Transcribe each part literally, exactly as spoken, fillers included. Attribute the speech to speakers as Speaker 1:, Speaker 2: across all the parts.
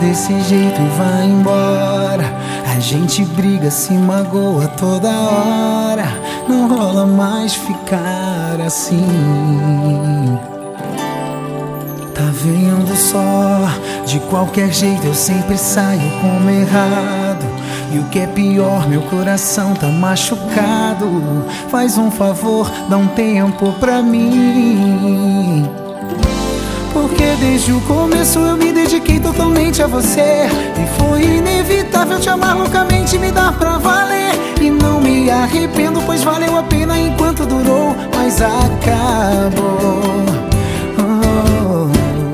Speaker 1: desse jeito e vai embora. A gente briga, se magoa toda hora. Não rola mais ficar assim. Tá vendo só? De qualquer jeito eu sempre saio como errado. E o que é pior, meu coração tá machucado. Faz um favor, dá um tempo pra mim. Porque desde o começo eu me dediquei totalmente a você. E foi inevitável te amar loucamente, me dar pra valer. E não me arrependo, pois valeu a pena enquanto durou, mas acabou. Oh.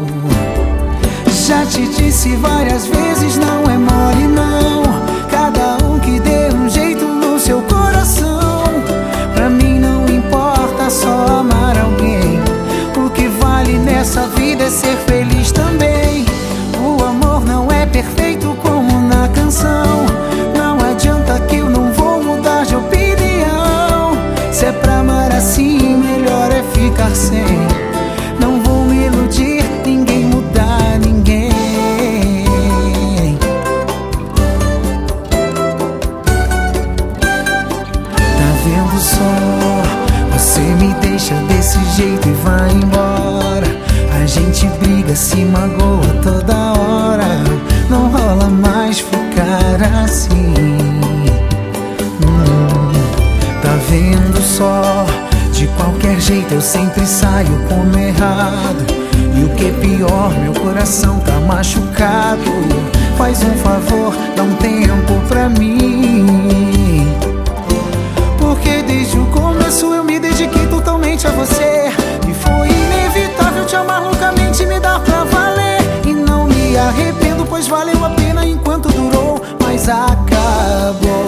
Speaker 1: Já te disse várias vezes, não é mole não. Cada um que dê um jeito no seu coração. Pra mim não importa só amar alguém. O que vale nessa vida é ser feliz também. O amor não é perfeito como na canção. Não adianta que eu não vou mudar de opinião. Se é pra amar assim, melhor é ficar sem. Não vou me iludir, ninguém mudar ninguém. Tá vendo só? Você me deixa desse jeito e vai embora. A gente briga, se magoa toda hora. Não rola mais ficar assim. hum, Tá vendo só? De qualquer jeito eu sempre saio como errado. E o que é pior, meu coração tá machucado. Faz um favor, dá um tempo pra mim. Porque desde o começo eu me dediquei totalmente a você. E foi inevitável te amar loucamente, me dar pra valer. E não me arrependo, pois valeu a pena enquanto durou, mas acabou.